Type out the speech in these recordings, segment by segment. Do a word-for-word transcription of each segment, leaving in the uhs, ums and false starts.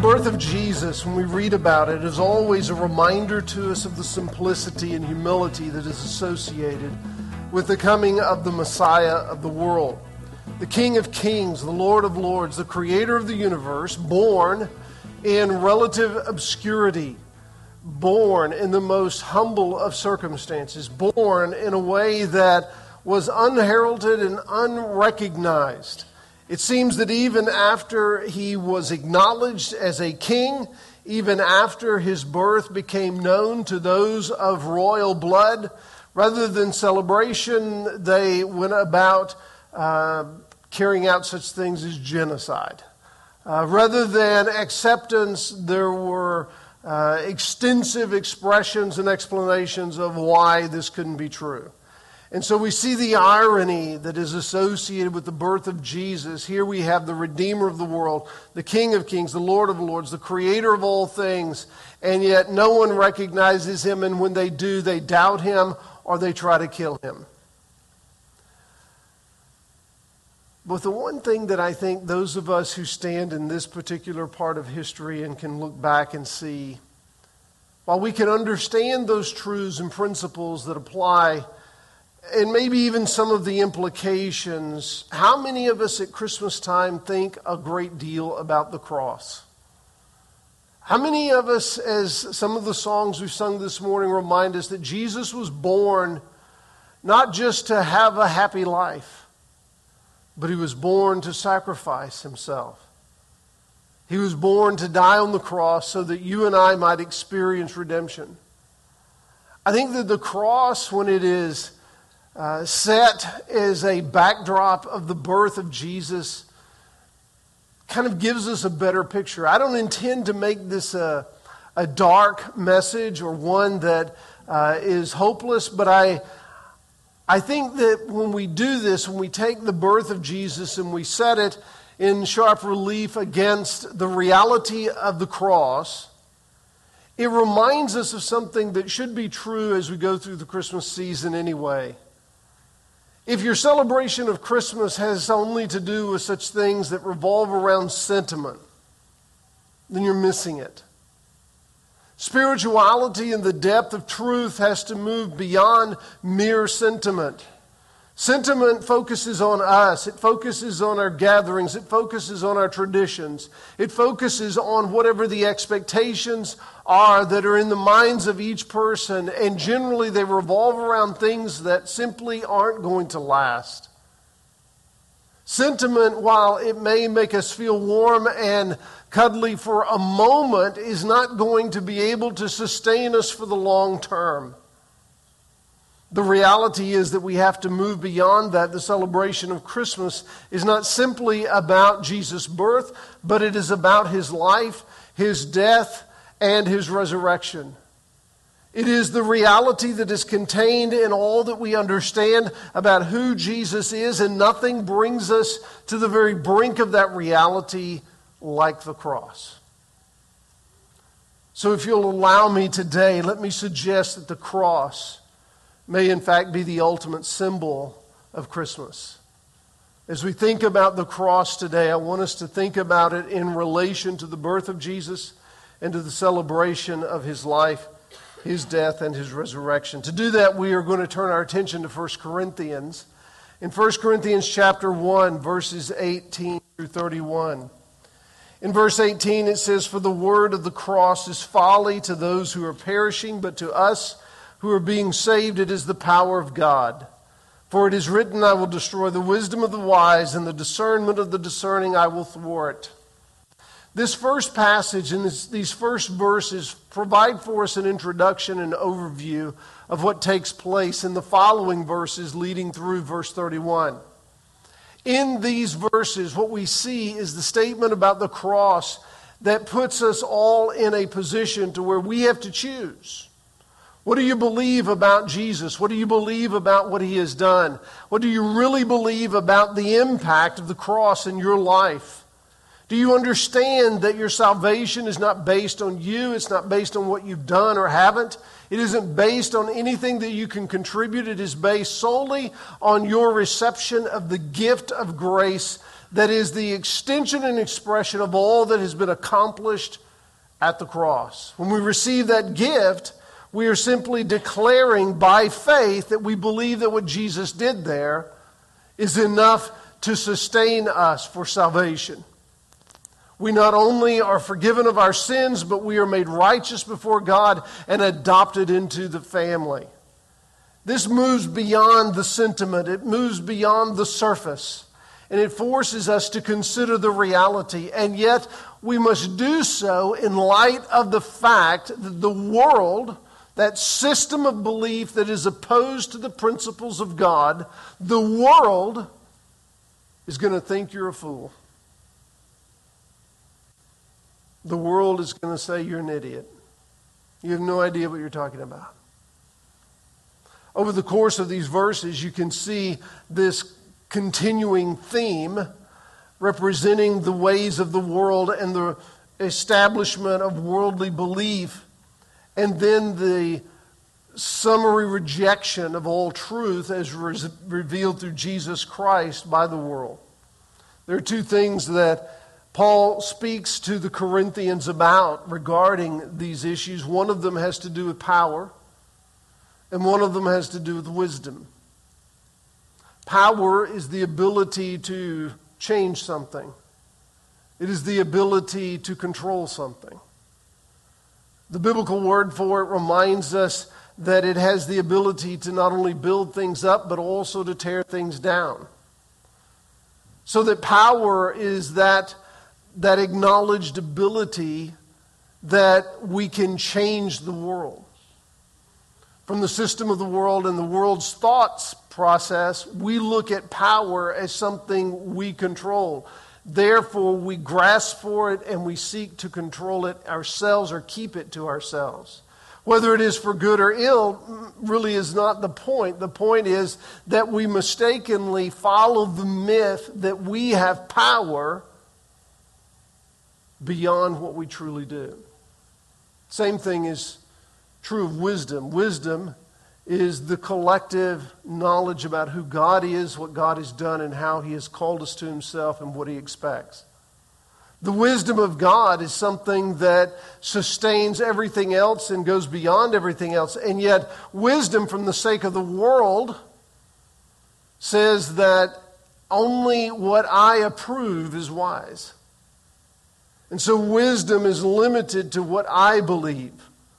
birth of Jesus, when we read about it, is always a reminder to us of the simplicity and humility that is associated with the coming of the Messiah of the world. The King of Kings, the Lord of Lords, the Creator of the universe, born in relative obscurity, born in the most humble of circumstances, born in a way that was unheralded and unrecognized. It seems that even after he was acknowledged as a king, even after his birth became known to those of royal blood, rather than celebration, they went about uh, carrying out such things as genocide. Uh, rather than acceptance, there were uh, extensive expressions and explanations of why this couldn't be true. And so we see the irony that is associated with the birth of Jesus. Here we have the Redeemer of the world, the King of Kings, the Lord of Lords, the Creator of all things, and yet no one recognizes him, and when they do, they doubt him or they try to kill him. But the one thing that I think those of us who stand in this particular part of history and can look back and see, while we can understand those truths and principles that apply, and maybe even some of the implications, how many of us at Christmas time think a great deal about the cross? How many of us, as some of the songs we've sung this morning remind us, that Jesus was born not just to have a happy life, but he was born to sacrifice himself. He was born to die on the cross so that you and I might experience redemption. I think that the cross, when it is Uh, set as a backdrop of the birth of Jesus, kind of gives us a better picture. I don't intend to make this a, a dark message or one that uh, is hopeless, but I, I think that when we do this, when we take the birth of Jesus and we set it in sharp relief against the reality of the cross, it reminds us of something that should be true as we go through the Christmas season anyway. If your celebration of Christmas has only to do with such things that revolve around sentiment, then you're missing it. Spirituality and the depth of truth has to move beyond mere sentiment. Sentiment focuses on us. It focuses on our gatherings. It focuses on our traditions. It focuses on whatever the expectations are that are in the minds of each person. And generally they revolve around things that simply aren't going to last. Sentiment, while it may make us feel warm and cuddly for a moment, is not going to be able to sustain us for the long term. The reality is that we have to move beyond that. The celebration of Christmas is not simply about Jesus' birth, but it is about his life, his death, and his resurrection. It is the reality that is contained in all that we understand about who Jesus is, and nothing brings us to the very brink of that reality like the cross. So if you'll allow me today, let me suggest that the cross may in fact be the ultimate symbol of Christmas. As we think about the cross today, I want us to think about it in relation to the birth of Jesus and to the celebration of his life, his death, and his resurrection. To do that, we are going to turn our attention to First Corinthians. In First Corinthians chapter one, verses eighteen through thirty-one. In verse eighteen, it says, "For the word of the cross is folly to those who are perishing, but to us who are being saved, it is the power of God. For it is written, I will destroy the wisdom of the wise, and the discernment of the discerning I will thwart." This first passage and this, these first verses provide for us an introduction and overview of what takes place in the following verses leading through verse thirty-one. In these verses, what we see is the statement about the cross that puts us all in a position to where we have to choose. What do you believe about Jesus? What do you believe about what he has done? What do you really believe about the impact of the cross in your life? Do you understand that your salvation is not based on you? It's not based on what you've done or haven't. It isn't based on anything that you can contribute. It is based solely on your reception of the gift of grace that is the extension and expression of all that has been accomplished at the cross. When we receive that gift, we are simply declaring by faith that we believe that what Jesus did there is enough to sustain us for salvation. We not only are forgiven of our sins, but we are made righteous before God and adopted into the family. This moves beyond the sentiment. It moves beyond the surface. And it forces us to consider the reality. And yet, we must do so in light of the fact that the world, that system of belief that is opposed to the principles of God, the world is going to think you're a fool. The world is going to say you're an idiot. You have no idea what you're talking about. Over the course of these verses, you can see this continuing theme representing the ways of the world and the establishment of worldly belief, and then the summary rejection of all truth as re- revealed through Jesus Christ by the world. There are two things that Paul speaks to the Corinthians about regarding these issues. One of them has to do with power, and one of them has to do with wisdom. Power is the ability to change something. It is the ability to control something. The biblical word for it reminds us that it has the ability to not only build things up, but also to tear things down. So that power is that, that acknowledged ability that we can change the world. From the system of the world and the world's thoughts process, we look at power as something we control. Therefore, we grasp for it and we seek to control it ourselves or keep it to ourselves. Whether it is for good or ill really is not the point. The point is that we mistakenly follow the myth that we have power beyond what we truly do. Same thing is true of wisdom. Wisdom is the collective knowledge about who God is, what God has done, and how He has called us to Himself and what He expects. The wisdom of God is something that sustains everything else and goes beyond everything else. And yet, wisdom from the sake of the world says that only what I approve is wise. And so wisdom is limited to what I believe.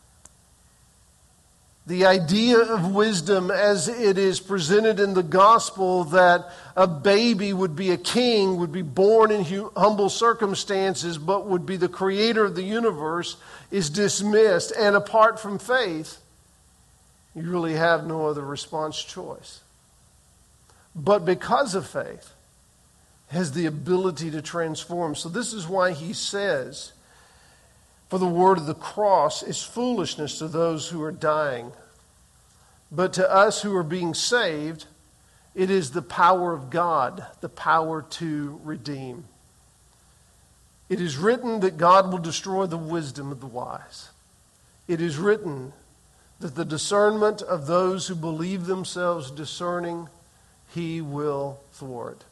The idea of wisdom as it is presented in the gospel, that a baby would be a king, would be born in humble circumstances, but would be the creator of the universe, is dismissed. And apart from faith, you really have no other response choice. But because of faith, has the ability to transform. So this is why he says, for the word of the cross is foolishness to those who are dying. But to us who are being saved, it is the power of God, the power to redeem. It is written that God will destroy the wisdom of the wise. It is written that the discernment of those who believe themselves discerning, He will thwart.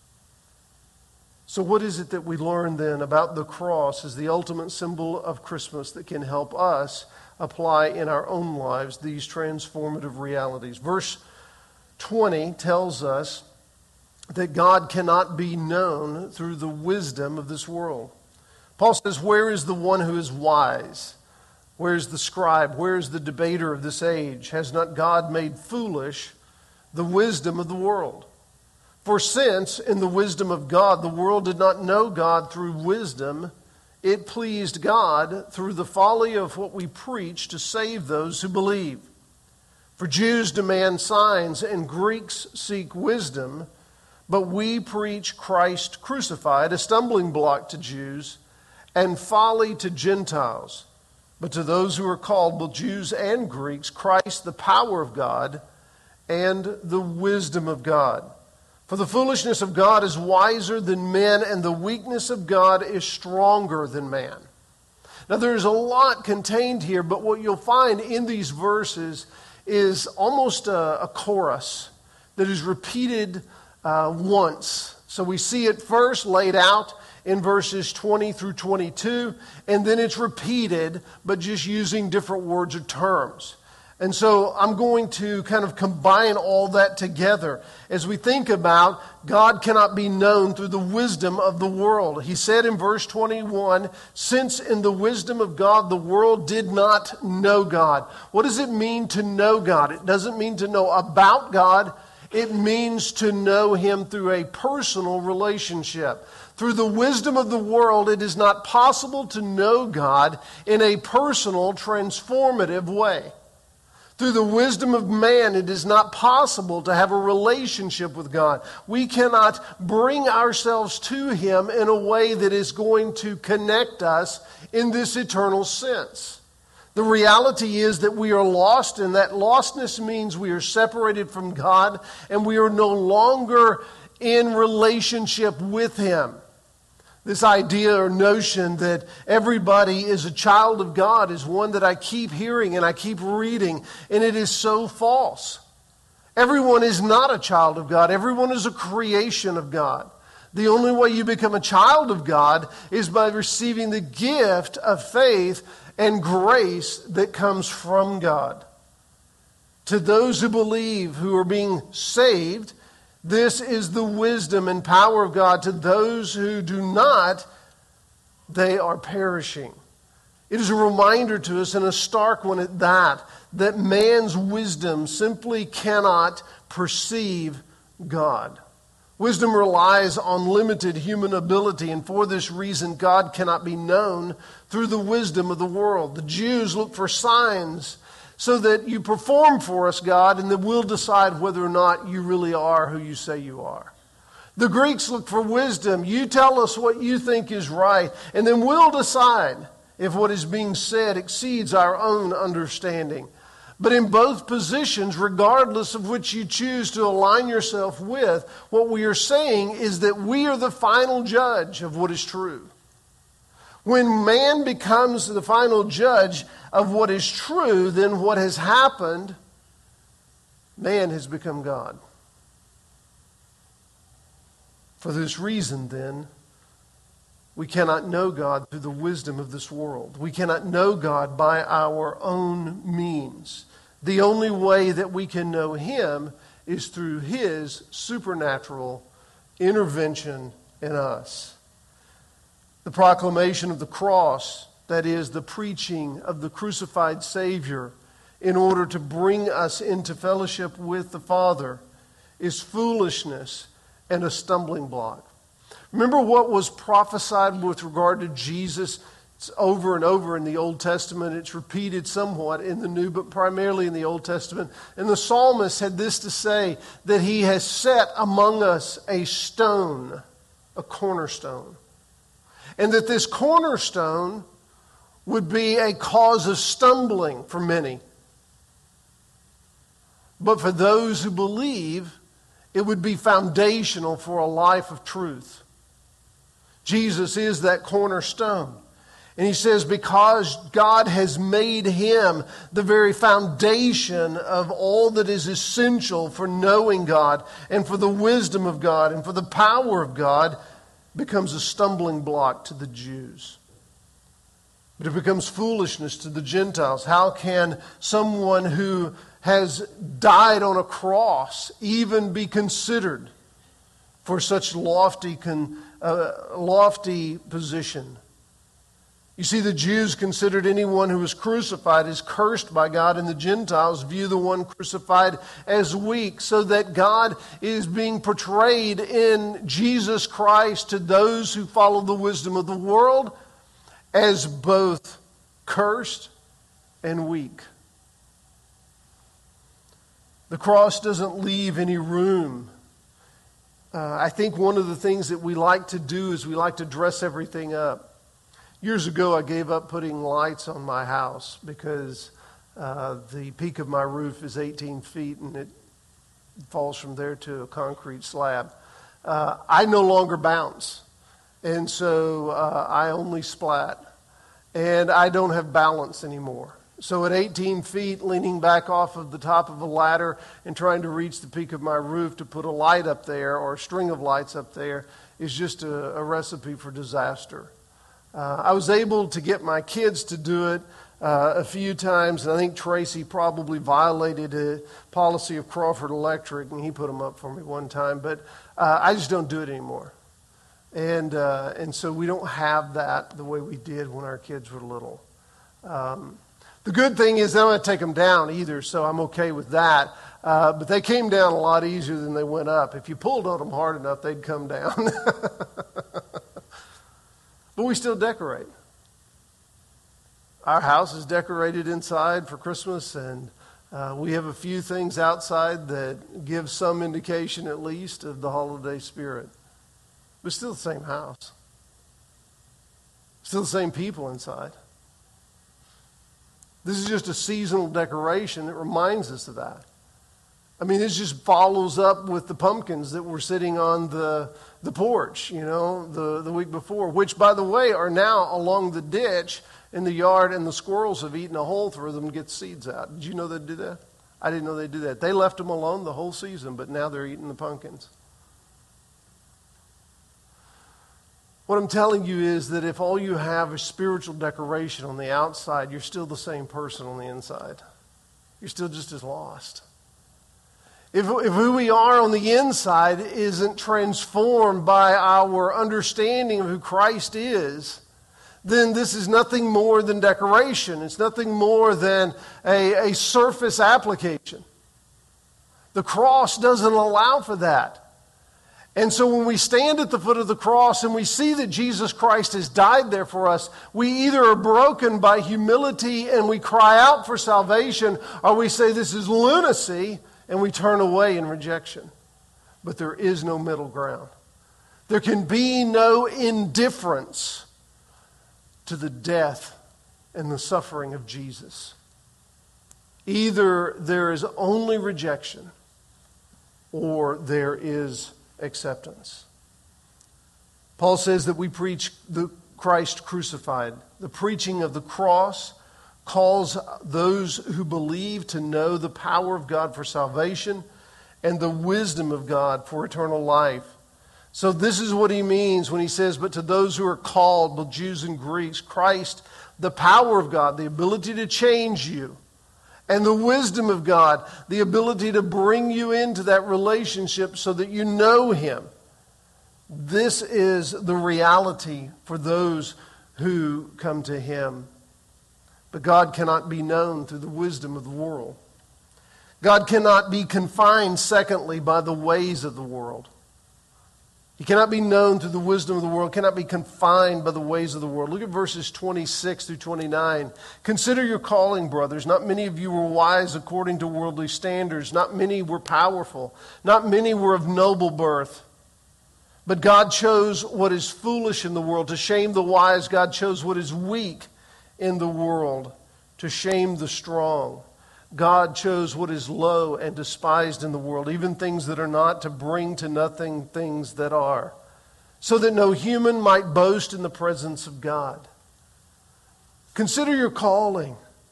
So what is it that we learn then about the cross as the ultimate symbol of Christmas that can help us apply in our own lives these transformative realities? Verse twenty tells us that God cannot be known through the wisdom of this world. Paul says, where is the one who is wise? Where is the scribe? Where is the debater of this age? Has not God made foolish the wisdom of the world? For since, in the wisdom of God, the world did not know God through wisdom, it pleased God through the folly of what we preach to save those who believe. For Jews demand signs and Greeks seek wisdom, but we preach Christ crucified, a stumbling block to Jews and folly to Gentiles. But to those who are called, both Jews and Greeks, Christ, the power of God and the wisdom of God. For the foolishness of God is wiser than men, and the weakness of God is stronger than man. Now, there's a lot contained here, but what you'll find in these verses is almost a, a chorus that is repeated uh, once, So we see it first laid out in verses twenty through twenty-two, and then it's repeated, but just using different words or terms. And so I'm going to kind of combine all that together as we think about God cannot be known through the wisdom of the world. He said in verse twenty-one, since in the wisdom of God the world did not know God. What does it mean to know God? It doesn't mean to know about God. It means to know Him through a personal relationship. Through the wisdom of the world, it is not possible to know God in a personal, transformative way. Through the wisdom of man, it is not possible to have a relationship with God. We cannot bring ourselves to Him in a way that is going to connect us in this eternal sense. The reality is that we are lost, and that lostness means we are separated from God, and we are no longer in relationship with Him. This idea or notion that everybody is a child of God is one that I keep hearing and I keep reading, and it is so false. Everyone is not a child of God. Everyone is a creation of God. The only way you become a child of God is by receiving the gift of faith and grace that comes from God. To those who believe, who are being saved, this is the wisdom and power of God. To those who do not, they are perishing. It is a reminder to us, and a stark one at that, that man's wisdom simply cannot perceive God. Wisdom relies on limited human ability, and for this reason, God cannot be known through the wisdom of the world. The Jews look for signs so that you perform for us, God, and then we'll decide whether or not you really are who you say you are. The Greeks look for wisdom. You tell us what you think is right, and then we'll decide if what is being said exceeds our own understanding. But in both positions, regardless of which you choose to align yourself with, what we are saying is that we are the final judge of what is true. When man becomes the final judge of what is true, then what has happened, man has become God. For this reason, then, we cannot know God through the wisdom of this world. We cannot know God by our own means. The only way that we can know Him is through His supernatural intervention in us. The proclamation of the cross, that is, the preaching of the crucified Savior, in order to bring us into fellowship with the Father, is foolishness and a stumbling block. Remember what was prophesied with regard to Jesus? It's over and over in the Old Testament. It's repeated somewhat in the New, but primarily in the Old Testament. And the psalmist had this to say, that He has set among us a stone, a cornerstone. And that this cornerstone would be a cause of stumbling for many. But for those who believe, it would be foundational for a life of truth. Jesus is that cornerstone. And He says, because God has made Him the very foundation of all that is essential for knowing God and for the wisdom of God and for the power of God, becomes a stumbling block to the Jews. But it becomes foolishness to the Gentiles. How can someone who has died on a cross even be considered for such lofty, con, uh, lofty position? You see, the Jews considered anyone who was crucified as cursed by God, and the Gentiles view the one crucified as weak, so that God is being portrayed in Jesus Christ to those who follow the wisdom of the world as both cursed and weak. The cross doesn't leave any room. Uh, I think one of the things that we like to do is we like to dress everything up. Years ago, I gave up putting lights on my house because uh, the peak of my roof is eighteen feet and it falls from there to a concrete slab. Uh, I no longer bounce, and so uh, I only splat, and I don't have balance anymore. So at eighteen feet, leaning back off of the top of a ladder and trying to reach the peak of my roof to put a light up there or a string of lights up there is just a, a recipe for disaster. Uh, I was able to get my kids to do it uh, a few times, and I think Tracy probably violated a policy of Crawford Electric, and he put them up for me one time. But uh, I just don't do it anymore. And, uh, and so we don't have that the way we did when our kids were little. Um, The good thing is they don't have to take them down either, so I'm okay with that. Uh, but they came down a lot easier than they went up. If you pulled on them hard enough, they'd come down. But we still decorate. Our house is decorated inside for Christmas, and uh, we have a few things outside that give some indication at least of the holiday spirit. But still the same house. Still the same people inside. This is just a seasonal decoration that reminds us of that. I mean, this just follows up with the pumpkins that were sitting on the the porch, you know, the, the week before, which, by the way, are now along the ditch in the yard, and the squirrels have eaten a hole through them to get seeds out. Did you know they'd do that? I didn't know they'd do that. They left them alone the whole season, but now they're eating the pumpkins. What I'm telling you is that if all you have is spiritual decoration on the outside, you're still the same person on the inside. You're still just as lost. If, if who we are on the inside isn't transformed by our understanding of who Christ is, then this is nothing more than decoration. It's nothing more than a, a surface application. The cross doesn't allow for that. And so when we stand at the foot of the cross and we see that Jesus Christ has died there for us, we either are broken by humility and we cry out for salvation, or we say this is lunacy and we turn away in rejection. But there is no middle ground. There can be no indifference to the death and the suffering of Jesus. Either there is only rejection or there is acceptance. Paul says that we preach the Christ crucified. The preaching of the cross calls those who believe to know the power of God for salvation and the wisdom of God for eternal life. So this is what he means when he says, but to those who are called, both Jews and Greeks, Christ, the power of God, the ability to change you, and the wisdom of God, the ability to bring you into that relationship so that you know him. This is the reality for those who come to him. But God cannot be known through the wisdom of the world. God cannot be confined, secondly, by the ways of the world. He cannot be known through the wisdom of the world, cannot be confined by the ways of the world. Look at verses twenty-six through twenty-nine. Consider your calling, brothers. Not many of you were wise according to worldly standards. Not many were powerful. Not many were of noble birth. But God chose what is foolish in the world to shame the wise. God chose what is weak in the world to shame the strong. God chose what is low and despised in the world, even things that are not, to bring to nothing things that are, so that no human might boast in the presence of God. Consider your calling.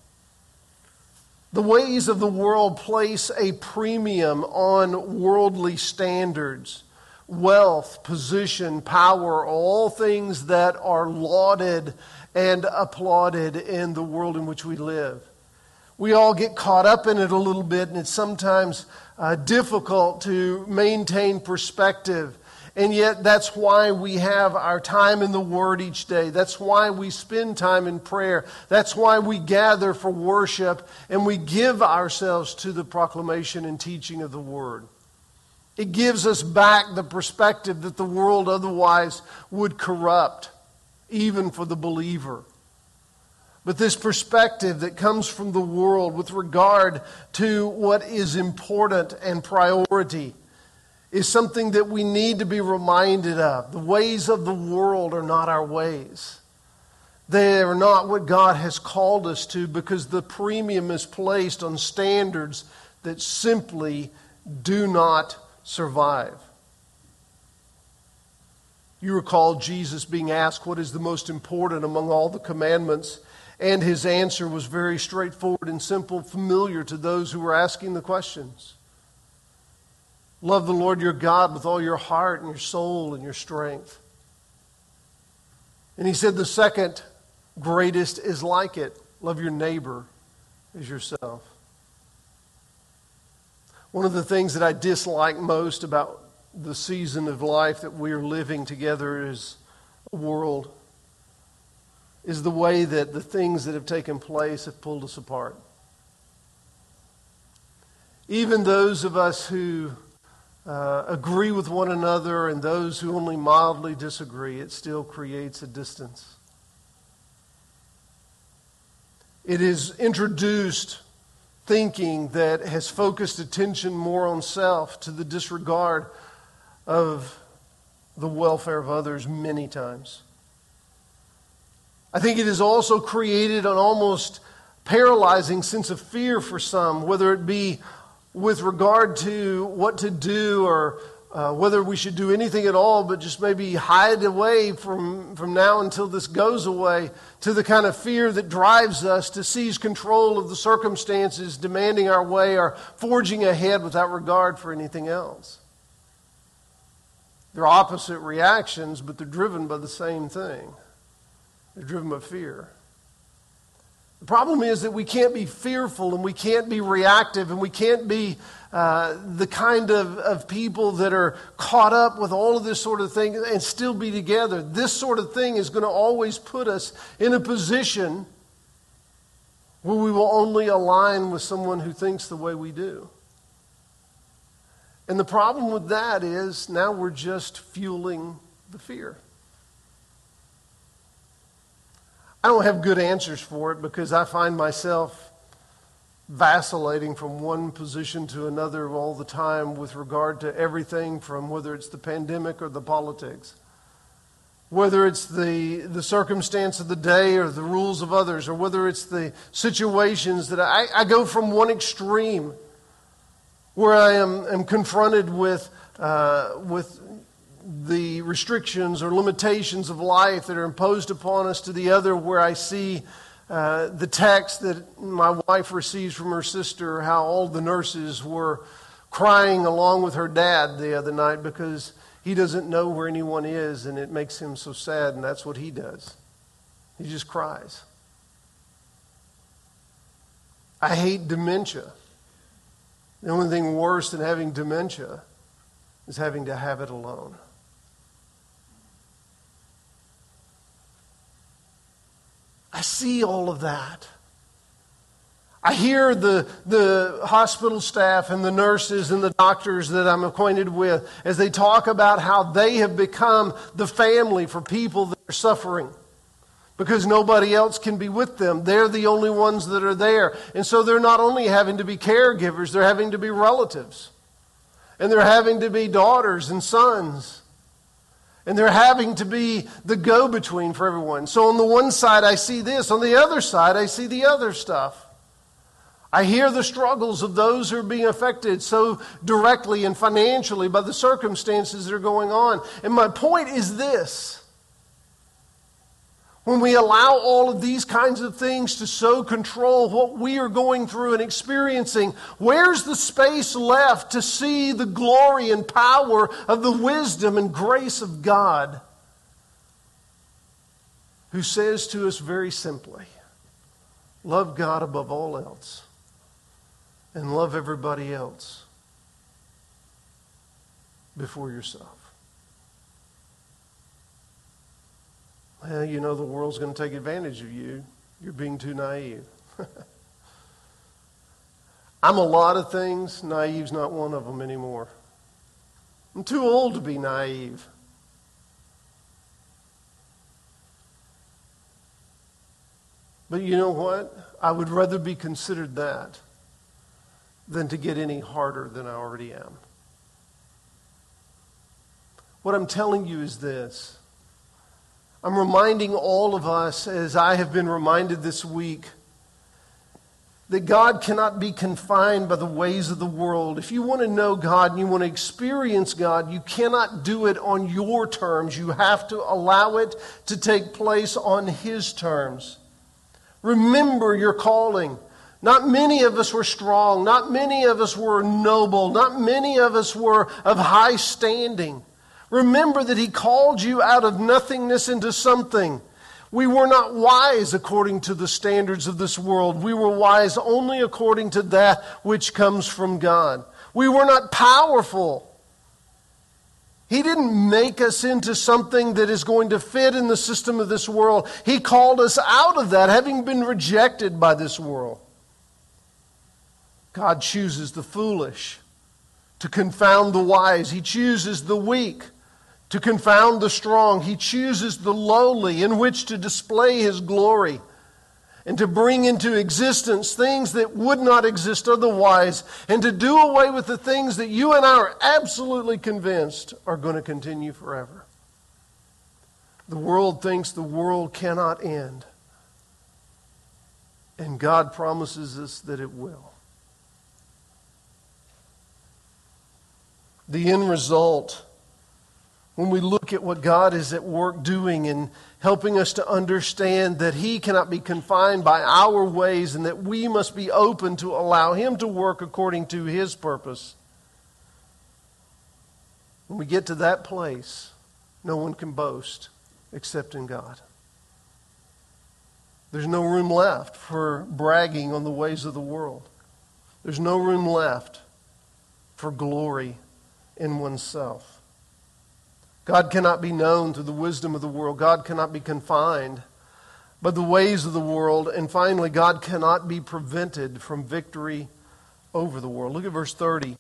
The ways of the world place a premium on worldly standards. Wealth, position, power, all things that are lauded and applauded in the world in which we live. We all get caught up in it a little bit, and it's sometimes uh, difficult to maintain perspective. And yet that's why we have our time in the Word each day. That's why we spend time in prayer. That's why we gather for worship, and we give ourselves to the proclamation and teaching of the Word. It gives us back the perspective that the world otherwise would corrupt, even for the believer. But this perspective that comes from the world with regard to what is important and priority is something that we need to be reminded of. The ways of the world are not our ways. They are not what God has called us to, because the premium is placed on standards that simply do not survive. You recall Jesus being asked what is the most important among all the commandments. And his answer was very straightforward and simple, familiar to those who were asking the questions. Love the Lord your God with all your heart and your soul and your strength. And he said the second greatest is like it. Love your neighbor as yourself. One of the things that I dislike most about the season of life that we are living together as a world is the way that the things that have taken place have pulled us apart. Even those of us who uh, agree with one another and those who only mildly disagree, it still creates a distance. It is introduced thinking that has focused attention more on self to the disregard of the welfare of others many times. I think it has also created an almost paralyzing sense of fear for some, whether it be with regard to what to do or uh, whether we should do anything at all, but just maybe hide away from, from now until this goes away, to the kind of fear that drives us to seize control of the circumstances demanding our way or forging ahead without regard for anything else. They're opposite reactions, but they're driven by the same thing. They're driven by fear. The problem is that we can't be fearful and we can't be reactive and we can't be uh, the kind of, of people that are caught up with all of this sort of thing and still be together. This sort of thing is going to always put us in a position where we will only align with someone who thinks the way we do. And the problem with that is now we're just fueling the fear. I don't have good answers for it because I find myself vacillating from one position to another all the time with regard to everything from whether it's the pandemic or the politics, whether it's the, the circumstance of the day or the rules of others, or whether it's the situations that I, I go from one extreme where I am, am confronted with, uh, with the restrictions or limitations of life that are imposed upon us, to the other where I see uh, the text that my wife receives from her sister, how all the nurses were crying along with her dad the other night because he doesn't know where anyone is and it makes him so sad, and that's what he does. He just cries. I hate dementia. The only thing worse than having dementia is having to have it alone. I see all of that. I hear the, the hospital staff and the nurses and the doctors that I'm acquainted with as they talk about how they have become the family for people that are suffering because nobody else can be with them. They're the only ones that are there. And so they're not only having to be caregivers, they're having to be relatives. And they're having to be daughters and sons. And they're having to be the go-between for everyone. So on the one side, I see this. On the other side, I see the other stuff. I hear the struggles of those who are being affected so directly and financially by the circumstances that are going on. And my point is this. When we allow all of these kinds of things to so control what we are going through and experiencing, where's the space left to see the glory and power of the wisdom and grace of God, who says to us very simply, love God above all else and love everybody else before yourself. Well, you know the world's going to take advantage of you. You're being too naive. I'm a lot of things. Naive's not one of them anymore. I'm too old to be naive. But you know what? I would rather be considered that than to get any harder than I already am. What I'm telling you is this. I'm reminding all of us, as I have been reminded this week, that God cannot be confined by the ways of the world. If you want to know God and you want to experience God, you cannot do it on your terms. You have to allow it to take place on His terms. Remember your calling. Not many of us were strong. Not many of us were noble. Not many of us were of high standing. Remember that He called you out of nothingness into something. We were not wise according to the standards of this world. We were wise only according to that which comes from God. We were not powerful. He didn't make us into something that is going to fit in the system of this world. He called us out of that, having been rejected by this world. God chooses the foolish to confound the wise. He chooses the weak to confound the strong. He chooses the lowly in which to display His glory and to bring into existence things that would not exist otherwise, and to do away with the things that you and I are absolutely convinced are going to continue forever. The world thinks the world cannot end, and God promises us that it will. The end result, when we look at what God is at work doing and helping us to understand that He cannot be confined by our ways and that we must be open to allow Him to work according to His purpose. When we get to that place, no one can boast except in God. There's no room left for bragging on the ways of the world. There's no room left for glory in oneself. God cannot be known through the wisdom of the world. God cannot be confined by the ways of the world. And finally, God cannot be prevented from victory over the world. Look at verse thirty.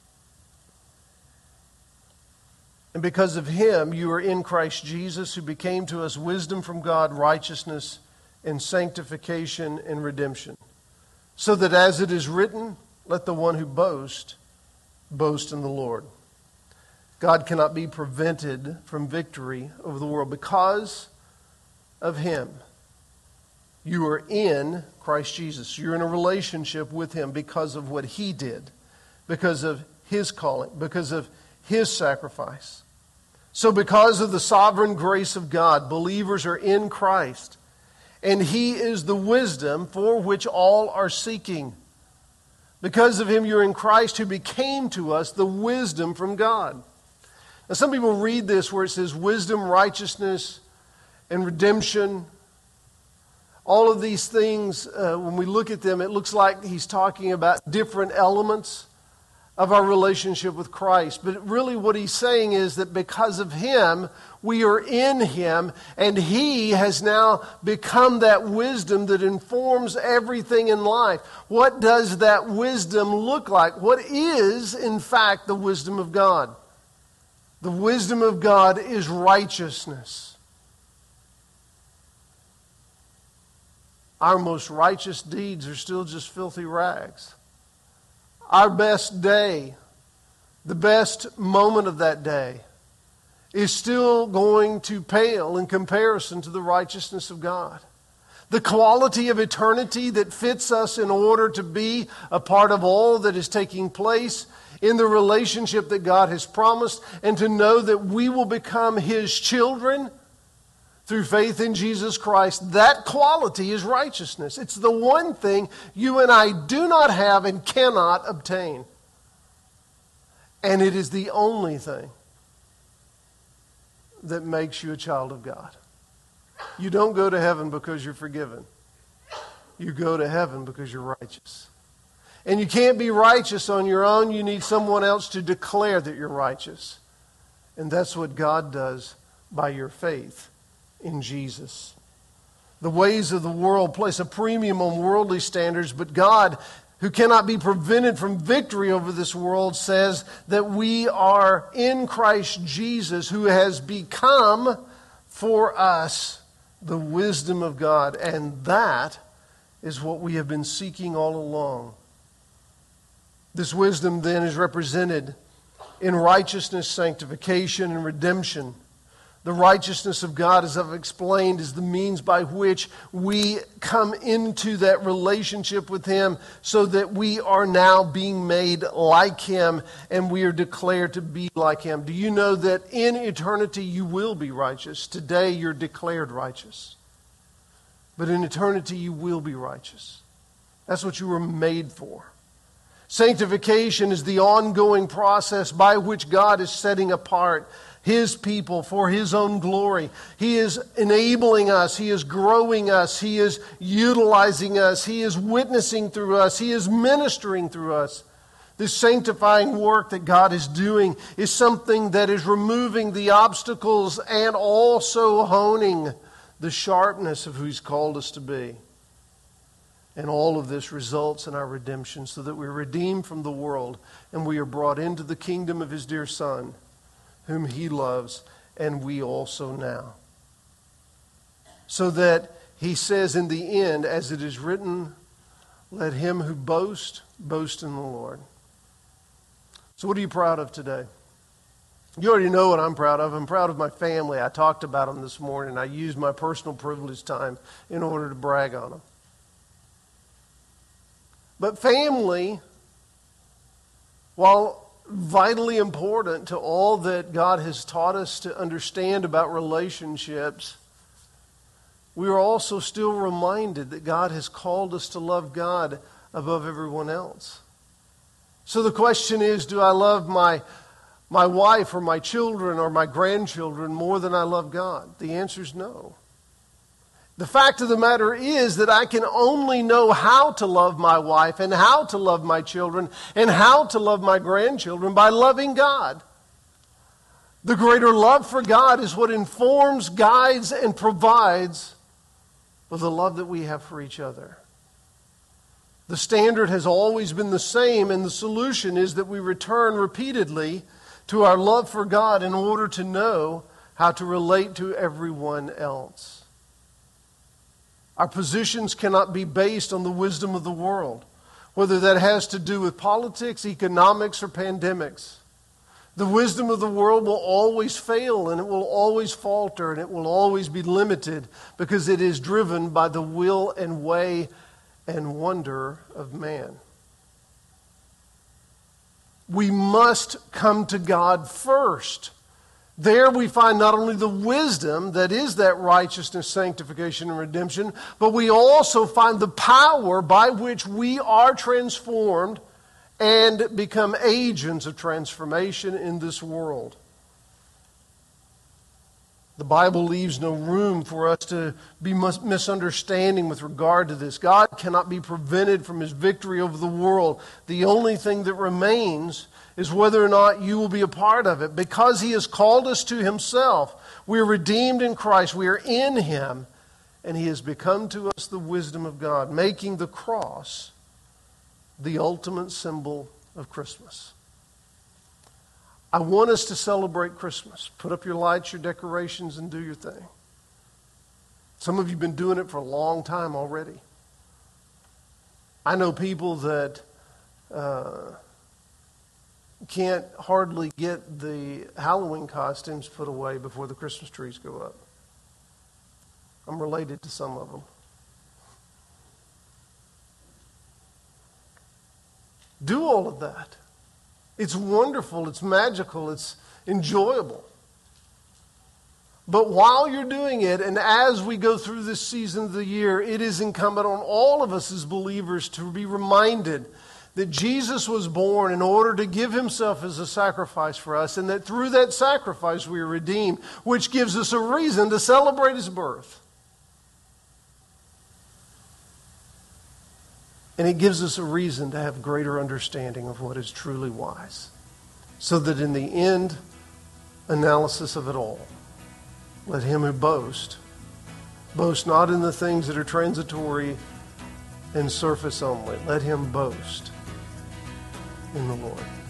And because of Him, you are in Christ Jesus, who became to us wisdom from God, righteousness and sanctification and redemption. So that as it is written, let the one who boasts, boast in the Lord. God cannot be prevented from victory over the world. Because of Him, you are in Christ Jesus. You're in a relationship with Him because of what He did, because of His calling, because of His sacrifice. So because of the sovereign grace of God, believers are in Christ, and He is the wisdom for which all are seeking. Because of Him, you're in Christ, who became to us the wisdom from God. Now, some people read this where it says wisdom, righteousness, and redemption. All of these things, uh, when we look at them, it looks like he's talking about different elements of our relationship with Christ. But really what he's saying is that because of Him, we are in Him, and He has now become that wisdom that informs everything in life. What does that wisdom look like? What is, in fact, the wisdom of God? The wisdom of God is righteousness. Our most righteous deeds are still just filthy rags. Our best day, the best moment of that day, is still going to pale in comparison to the righteousness of God. The quality of eternity that fits us in order to be a part of all that is taking place in the relationship that God has promised, and to know that we will become His children through faith in Jesus Christ. That quality is righteousness. It's the one thing you and I do not have and cannot obtain. And it is the only thing that makes you a child of God. You don't go to heaven because you're forgiven. You go to heaven because you're righteous. And you can't be righteous on your own. You need someone else to declare that you're righteous. And that's what God does by your faith in Jesus. The ways of the world place a premium on worldly standards, but God, who cannot be prevented from victory over this world, says that we are in Christ Jesus, who has become for us the wisdom of God. And that is what we have been seeking all along. This wisdom then is represented in righteousness, sanctification, and redemption. The righteousness of God, as I've explained, is the means by which we come into that relationship with Him, so that we are now being made like Him and we are declared to be like Him. Do you know that in eternity you will be righteous? Today you're declared righteous. But in eternity, you will be righteous. That's what you were made for. Sanctification is the ongoing process by which God is setting apart His people for His own glory. He is enabling us. He is growing us. He is utilizing us. He is witnessing through us. He is ministering through us. This sanctifying work that God is doing is something that is removing the obstacles and also honing the sharpness of who He's called us to be. And all of this results in our redemption so that we're redeemed from the world and we are brought into the kingdom of His dear Son, whom He loves, and we also now. So that He says in the end, as it is written, let him who boasts, boast in the Lord. So what are you proud of today? You already know what I'm proud of. I'm proud of my family. I talked about them this morning. I used my personal privilege time in order to brag on them. But family, while vitally important to all that God has taught us to understand about relationships, we are also still reminded that God has called us to love God above everyone else. So the question is, do I love my my wife or my children or my grandchildren more than I love God? The answer is no. The fact of the matter is that I can only know how to love my wife and how to love my children and how to love my grandchildren by loving God. The greater love for God is what informs, guides, and provides for the love that we have for each other. The standard has always been the same, and the solution is that we return repeatedly to our love for God in order to know how to relate to everyone else. Our positions cannot be based on the wisdom of the world, whether that has to do with politics, economics, or pandemics. The wisdom of the world will always fail, and it will always falter, and it will always be limited because it is driven by the will and way and wonder of man. We must come to God first. There we find not only the wisdom that is that righteousness, sanctification, and redemption, but we also find the power by which we are transformed and become agents of transformation in this world. The Bible leaves no room for us to be misunderstanding with regard to this. God cannot be prevented from His victory over the world. The only thing that remains is whether or not you will be a part of it. Because He has called us to Himself, we are redeemed in Christ. We are in Him, and He has become to us the wisdom of God, making the cross the ultimate symbol of Christmas. I want us to celebrate Christmas. Put up your lights, your decorations, and do your thing. Some of you have been doing it for a long time already. I know people that uh, can't hardly get the Halloween costumes put away before the Christmas trees go up. I'm related to some of them. Do all of that. It's wonderful, it's magical, it's enjoyable. But while you're doing it, and as we go through this season of the year, it is incumbent on all of us as believers to be reminded that Jesus was born in order to give Himself as a sacrifice for us, and that through that sacrifice we are redeemed, which gives us a reason to celebrate His birth. And it gives us a reason to have greater understanding of what is truly wise. So that in the end analysis of it all, let him who boasts, boast not in the things that are transitory and surface only. Let him boast in the Lord.